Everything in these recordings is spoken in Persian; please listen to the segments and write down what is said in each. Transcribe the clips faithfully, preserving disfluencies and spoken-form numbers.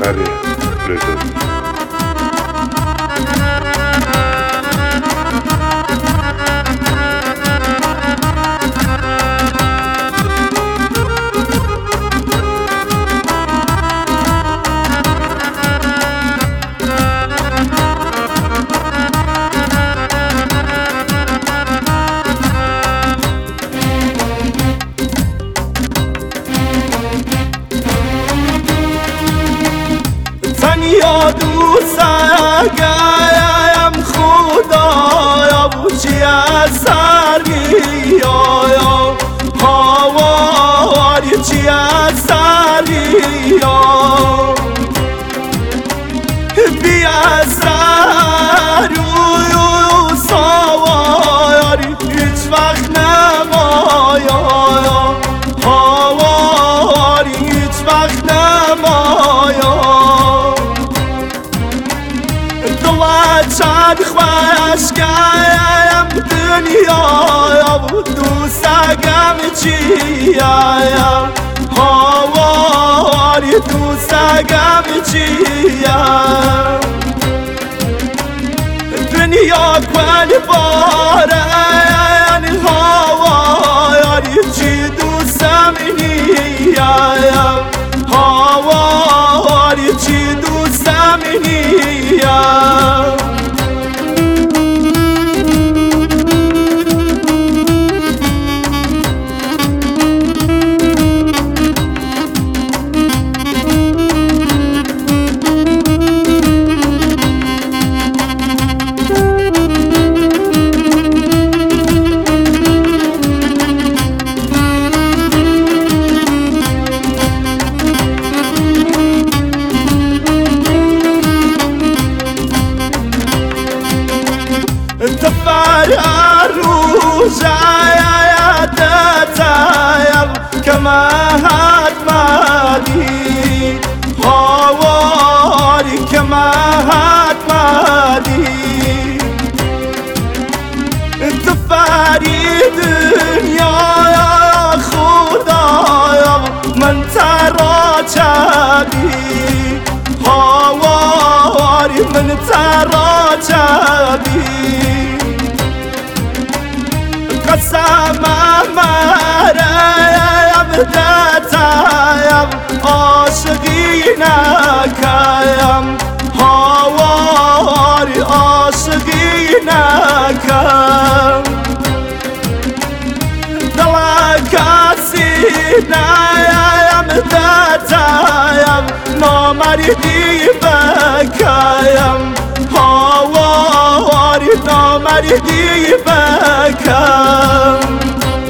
افتخار رضایی. تنیا دوست گایم خدایا بوچی از سر بیایا هواری چی از سر بیا بیا سر روی سواری هیچ وقت نمایا هواری هیچ وقت نمایا چند خوش گایم دنیا دوستگم چیم هواری دوستگم چیم دنیا کل بارن هواری چی دوستم نیم هواری چی دوستم نیم تفرع الرجايا تتايب كما هات مادي هواري كما هات مادي تفاري دنيا يا خدايا من ترى جابي هواري من ترى جابي قسم مریم دتایم عاشقی نکایم هواری عاشقی نکم دل کسی نیم دتایم نامردی بکایم هواری نامردی بکم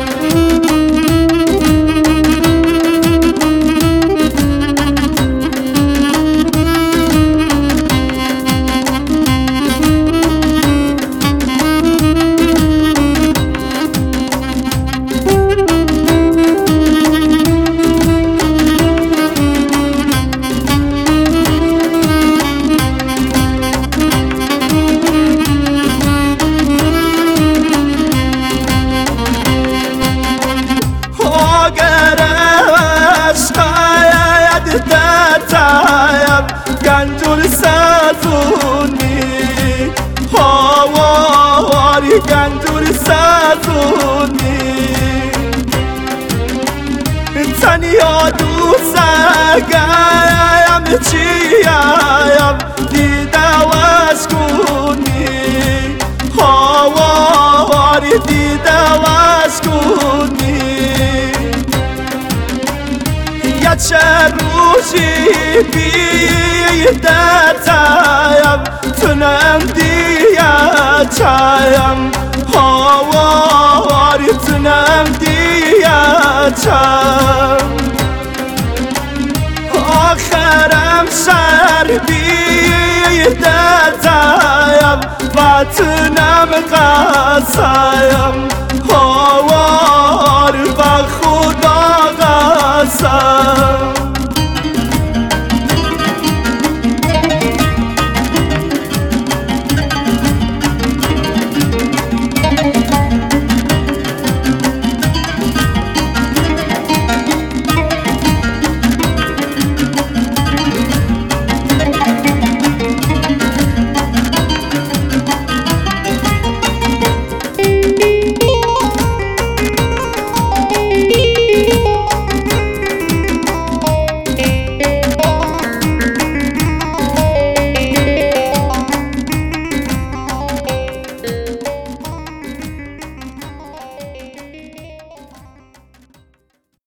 گنجور سازونی هواری گنجور سازونی تنیا دوست گایم چیم دیده وش کنی هواری دیده وش کنی یا چه روزی بیدتایم تنم دیتایم هواری تنم دیتم آخرم سر بیدتایم و تنم قصایم هوار و خدا قسم